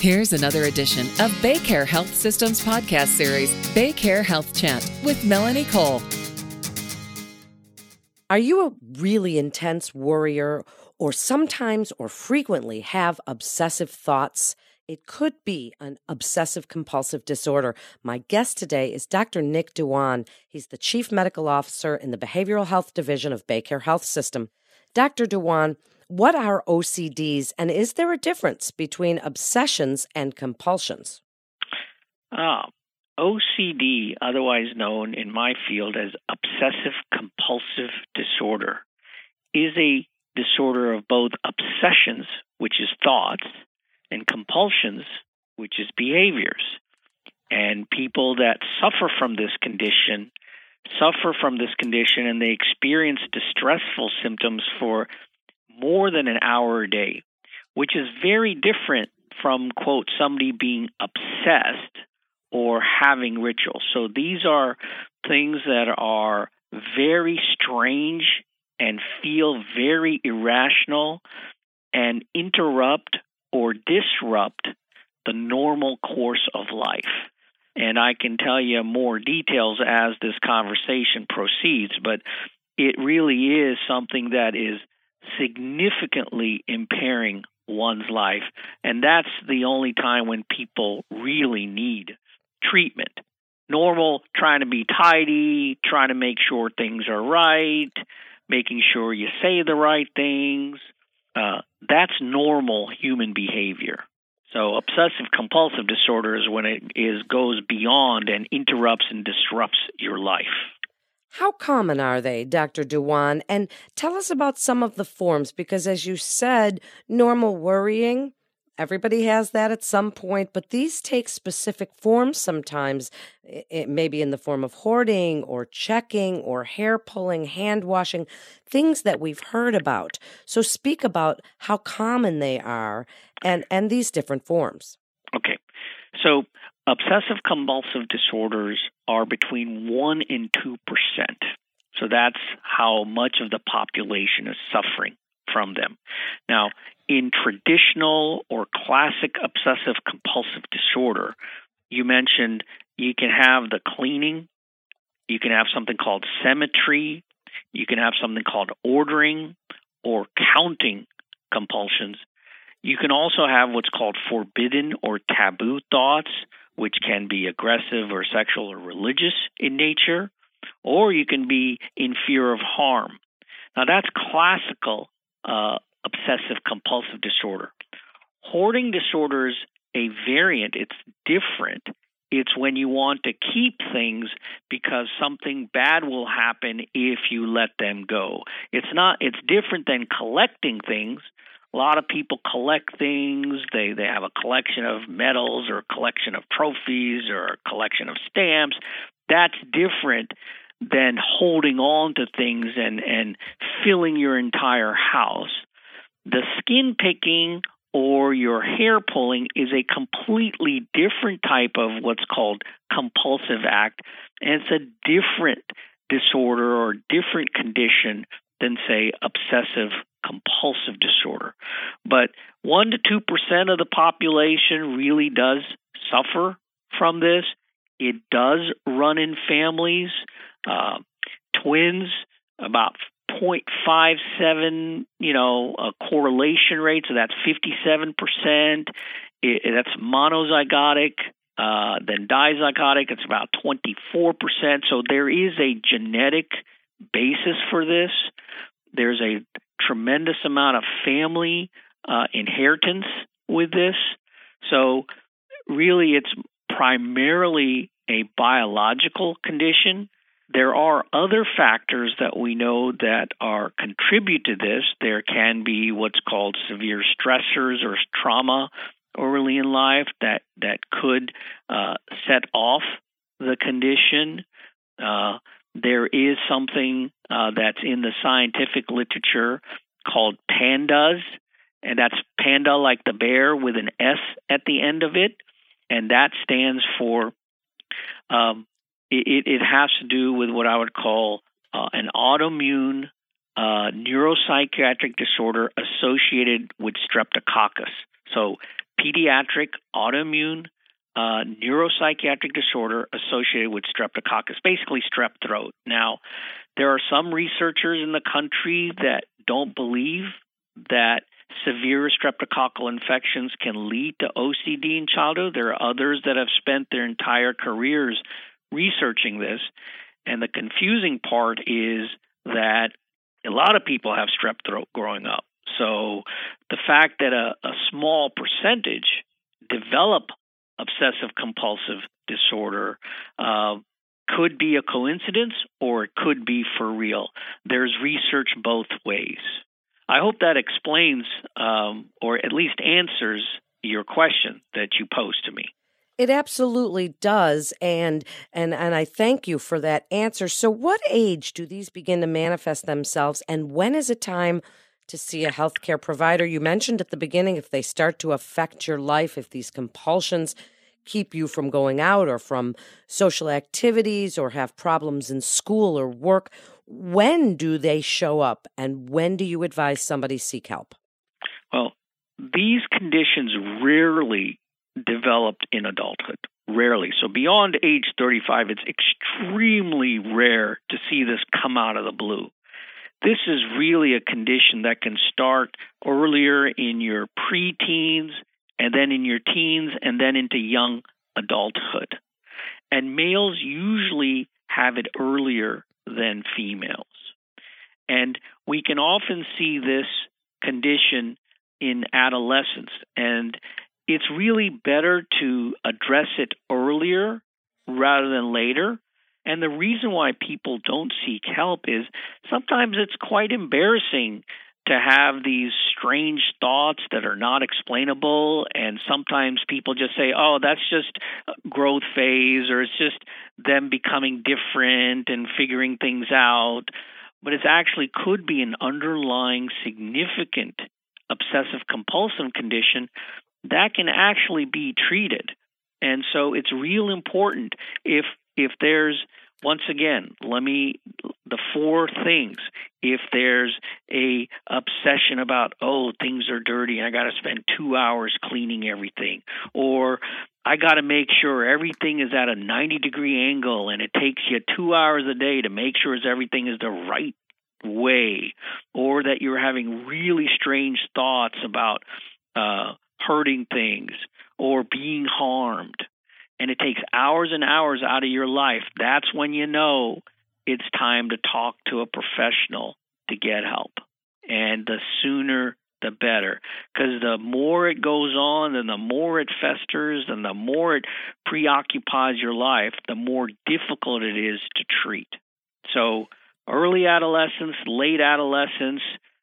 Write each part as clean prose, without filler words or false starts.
Here's another edition of BayCare Health Systems podcast series, BayCare Health Chat with Melanie Cole. Are you a really intense worrier or sometimes or frequently have obsessive thoughts? It could be an obsessive-compulsive disorder. My guest today is Dr. Nick Dewan. He's the Chief Medical Officer in the Behavioral Health Division of BayCare Health System. Dr. Dewan, what are OCDs, and is there a difference between obsessions and compulsions? OCD, otherwise known in my field as obsessive-compulsive disorder, is a disorder of both obsessions, which is thoughts, and compulsions, which is behaviors. And people that suffer from this condition and they experience distressful symptoms for more than an hour a day, which is very different from, quote, somebody being obsessed or having rituals. So these are things that are very strange and feel very irrational and interrupt or disrupt the normal course of life. And I can tell you more details as this conversation proceeds, but it really is something that is significantly impairing one's life. And that's the only time when people really need treatment. Normal, trying to be tidy, trying to make sure things are right, making sure you say the right things. That's normal human behavior. So obsessive-compulsive disorder is when it goes beyond and interrupts and disrupts your life. How common are they, Dr. Dewan? And tell us about some of the forms, because as you said, normal worrying, everybody has that at some point, but these take specific forms sometimes. It may be in the form of hoarding or checking or hair pulling, hand washing, things that we've heard about. So speak about how common they are and these different forms. Okay. So obsessive-compulsive disorders are between 1% and 2%. So that's how much of the population is suffering from them. Now, in traditional or classic obsessive-compulsive disorder, you mentioned you can have the cleaning, you can have something called symmetry, you can have something called ordering or counting compulsions. You can also have what's called forbidden or taboo thoughts, which can be aggressive or sexual or religious in nature, or you can be in fear of harm. Now, that's classical obsessive-compulsive disorder. Hoarding disorder is a variant. It's different. It's when you want to keep things because something bad will happen if you let them go. It's different than collecting things. A lot of people collect things. They have a collection of medals or a collection of trophies or a collection of stamps. That's different than holding on to things and filling your entire house. The skin picking or your hair pulling is a completely different type of what's called compulsive act, and it's a different disorder or different condition than, say, obsessive-compulsive disorder. But 1% to 2% of the population really does suffer from this. It does run in families. Twins, about 0.57, a correlation rate, so that's 57%. That's monozygotic. Then dizygotic, it's about 24%. So there is a genetic basis for this. There's a tremendous amount of family inheritance with this. So really, it's primarily a biological condition. There are other factors that we know that contribute to this. There can be what's called severe stressors or trauma early in life that could set off the condition. There is something that's in the scientific literature called PANDAS, and that's panda like the bear with an S at the end of it, and that stands for it has to do with what I would call an autoimmune neuropsychiatric disorder associated with streptococcus. So pediatric autoimmune neuropsychiatric disorder associated with streptococcus, basically strep throat. Now, there are some researchers in the country that don't believe that severe streptococcal infections can lead to OCD in childhood. There are others that have spent their entire careers researching this. And the confusing part is that a lot of people have strep throat growing up. So the fact that a small percentage develop obsessive compulsive disorder could be a coincidence or it could be for real. There's research both ways. I hope that explains or at least answers your question that you posed to me. It absolutely does, and I thank you for that answer. So what age do these begin to manifest themselves, and when is it time to see a healthcare provider? You mentioned at the beginning if they start to affect your life, if these compulsions keep you from going out or from social activities or have problems in school or work. When do they show up, and when do you advise somebody seek help? Well, these conditions rarely developed in adulthood, rarely. So beyond age 35, it's extremely rare to see this come out of the blue. This is really a condition that can start earlier in your preteens and then in your teens and then into young adulthood. And males usually have it earlier than females. And we can often see this condition in adolescence. And it's really better to address it earlier rather than later. And the reason why people don't seek help is sometimes it's quite embarrassing to have these strange thoughts that are not explainable. And sometimes people just say, oh, that's just growth phase, or it's just them becoming different and figuring things out. But it actually could be an underlying significant obsessive compulsive condition that can actually be treated. And so it's real important if there's, once again, the four things. If there's a obsession about, oh, things are dirty, I got to spend 2 hours cleaning everything, or I got to make sure everything is at a 90-degree angle and it takes you 2 hours a day to make sure everything is the right way, or that you're having really strange thoughts about hurting things or being harmed, and it takes hours and hours out of your life, that's when you know it's time to talk to a professional to get help. And the sooner, the better. Because the more it goes on and the more it festers and the more it preoccupies your life, the more difficult it is to treat. So early adolescence, late adolescence,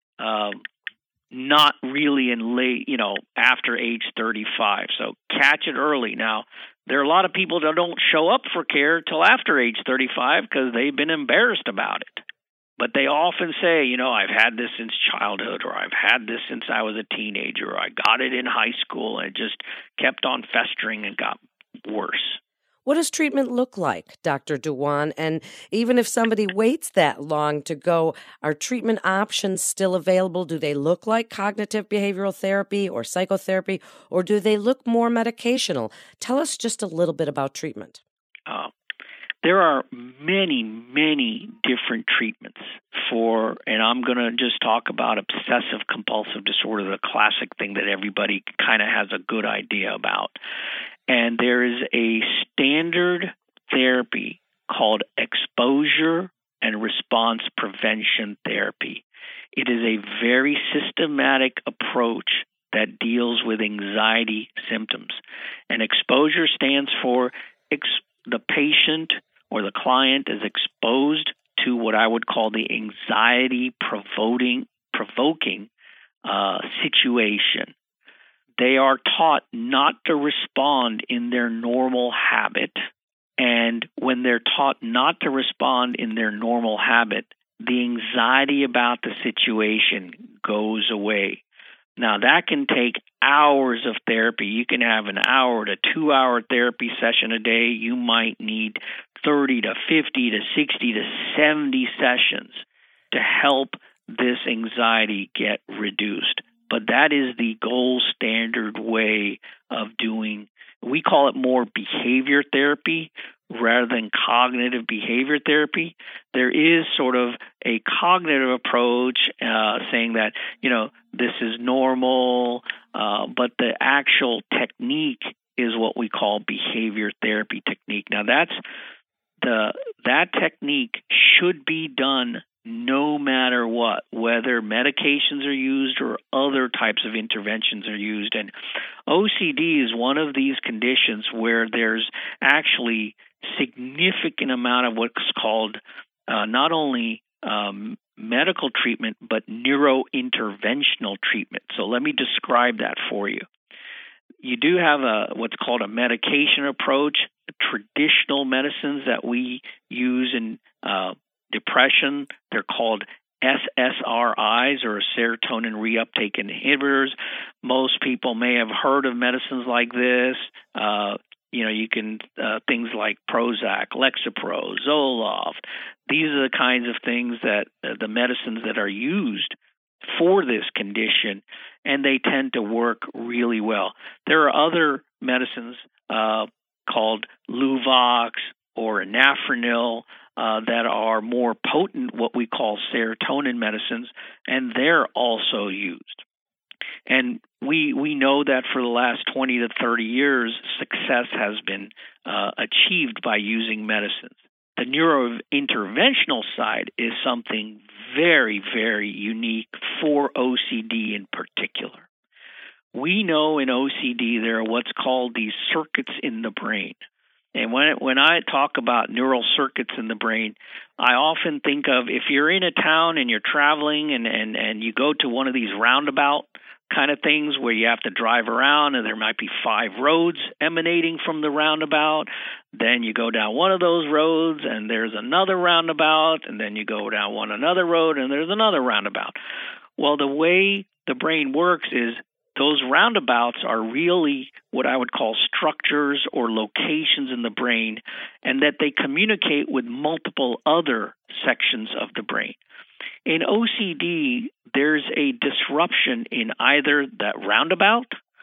not really in late, after age 35. So catch it early. Now, there are a lot of people that don't show up for care till after age 35 because they've been embarrassed about it. But they often say, I've had this since childhood, or I've had this since I was a teenager, or I got it in high school, and it just kept on festering and got worse. What does treatment look like, Dr. Dewan? And even if somebody waits that long to go, are treatment options still available? Do they look like cognitive behavioral therapy or psychotherapy, or do they look more medicational? Tell us just a little bit about treatment. There are many, many different treatments and I'm going to just talk about obsessive compulsive disorder, the classic thing that everybody kind of has a good idea about. And there is a standard therapy called exposure and response prevention therapy. It is a very systematic approach that deals with anxiety symptoms. And exposure stands for the patient or the client is exposed to what I would call the anxiety-provoking situation. They are taught not to respond in their normal habit. And when they're taught not to respond in their normal habit, the anxiety about the situation goes away. Now, that can take hours of therapy. You can have an hour to 2 hour therapy session a day. You might need 30 to 50 to 60 to 70 sessions to help this anxiety get reduced. but that is the gold standard way of doing. We call it more behavior therapy rather than cognitive behavior therapy. There is sort of a cognitive approach saying that, this is normal, but the actual technique is what we call behavior therapy technique. Now, that technique should be done no matter what, whether medications are used or other types of interventions are used. And OCD is one of these conditions where there's actually significant amount of what's called not only medical treatment, but neurointerventional treatment. So let me describe that for you. You do have what's called a medication approach, traditional medicines that we use in depression. They're called SSRIs, or serotonin reuptake inhibitors. Most people may have heard of medicines like this. You can things like Prozac, Lexapro, Zoloft. These are the kinds of things that the medicines that are used for this condition, and they tend to work really well. There are other medicines called Luvox or Anafranil that are more potent, what we call serotonin medicines, and they're also used. And we know that for the last 20 to 30 years, success has been achieved by using medicines. The neurointerventional side is something very, very unique for OCD in particular. We know in OCD there are what's called these circuits in the brain. And when I talk about neural circuits in the brain, I often think of if you're in a town and you're traveling and you go to one of these roundabout kind of things where you have to drive around and there might be 5 roads emanating from the roundabout. Then you go down one of those roads and there's another roundabout, and then you go down another road and there's another roundabout. Well, the way the brain works is those roundabouts are really what I would call structures or locations in the brain, and that they communicate with multiple other sections of the brain. In OCD, there's a disruption in either that roundabout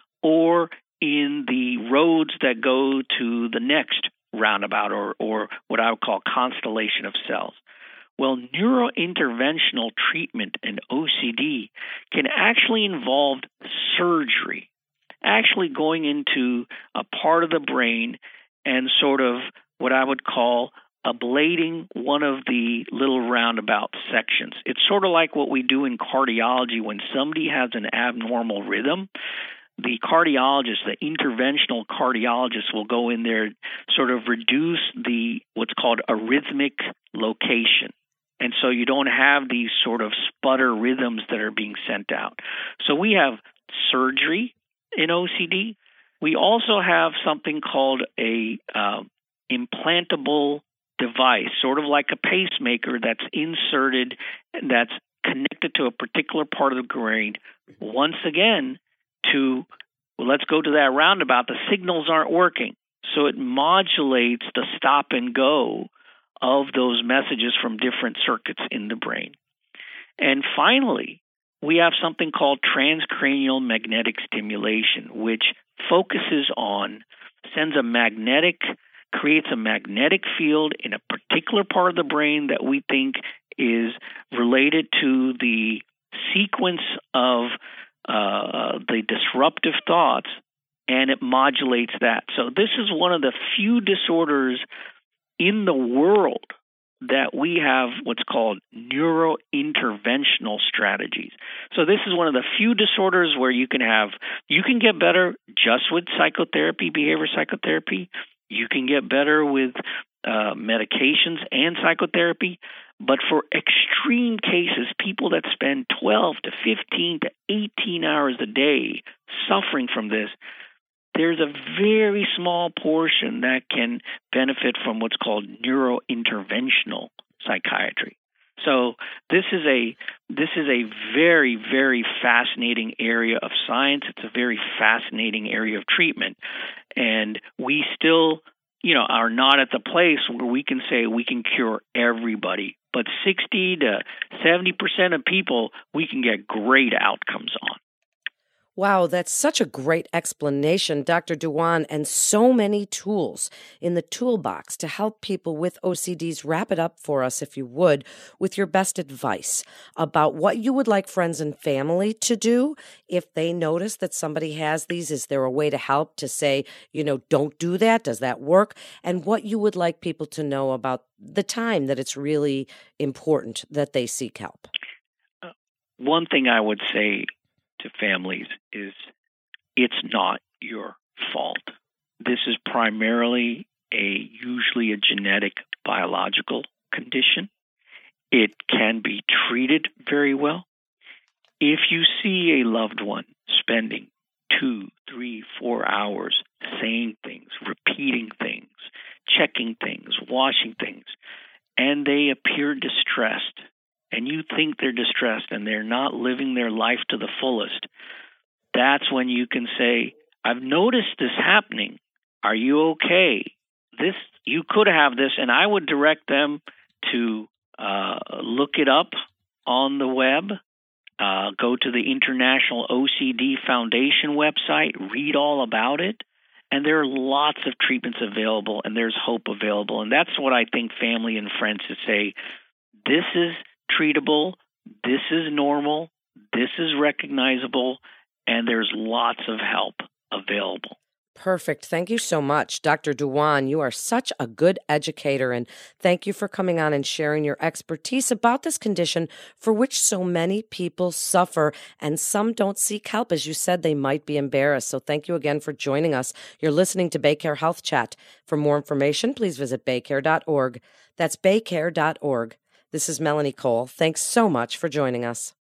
or in the roads that go to the next roundabout, or what I would call constellation of cells. Well, neurointerventional treatment in OCD can actually involve surgery, actually going into a part of the brain and sort of what I would call ablating one of the little roundabout sections. It's sort of like what we do in cardiology when somebody has an abnormal rhythm. The cardiologist, the interventional cardiologist, will go in there, sort of reduce the what's called arrhythmic location. And so you don't have these sort of sputter rhythms that are being sent out. So we have surgery in OCD. We also have something called a implantable device, sort of like a pacemaker that's inserted, that's connected to a particular part of the brain. Once again, let's go to that roundabout. The signals aren't working, so it modulates the stop and go of those messages from different circuits in the brain. And finally, we have something called transcranial magnetic stimulation, which creates a magnetic field in a particular part of the brain that we think is related to the sequence of the disruptive thoughts, and it modulates that. So this is one of the few disorders in the world that we have what's called neurointerventional strategies. So this is one of the few disorders where you can get better just with psychotherapy, behavior psychotherapy. You can get better with medications and psychotherapy. But for extreme cases, people that spend 12 to 15 to 18 hours a day suffering from this, there's a very small portion that can benefit from what's called neurointerventional psychiatry. So this is a very, very fascinating area of science. It's a very fascinating area of treatment. And we still, are not at the place where we can say we can cure everybody. But 60 to 70% of people we can get great outcomes on. Wow, that's such a great explanation, Dr. Dewan, and so many tools in the toolbox to help people with OCDs. Wrap it up for us, if you would, with your best advice about what you would like friends and family to do if they notice that somebody has these. Is there a way to help to say, don't do that? Does that work? And what you would like people to know about the time that it's really important that they seek help. One thing I would say to families is it's not your fault. This is primarily usually a genetic biological condition. It can be treated very well. If you see a loved one spending 2, 3, 4 hours saying things, repeating things, checking things, washing things, and they appear distressed, and you think they're distressed and they're not living their life to the fullest, that's when you can say, I've noticed this happening. Are you okay? You could have this, and I would direct them to look it up on the web, go to the International OCD Foundation website, read all about it, and there are lots of treatments available, and there's hope available. And that's what I think family and friends should say. This is treatable, this is normal, this is recognizable, and there's lots of help available. Perfect. Thank you so much, Dr. Dewan. You are such a good educator, and thank you for coming on and sharing your expertise about this condition for which so many people suffer, and some don't seek help. As you said, they might be embarrassed. So thank you again for joining us. You're listening to BayCare Health Chat. For more information, please visit baycare.org. That's baycare.org. This is Melanie Cole. Thanks so much for joining us.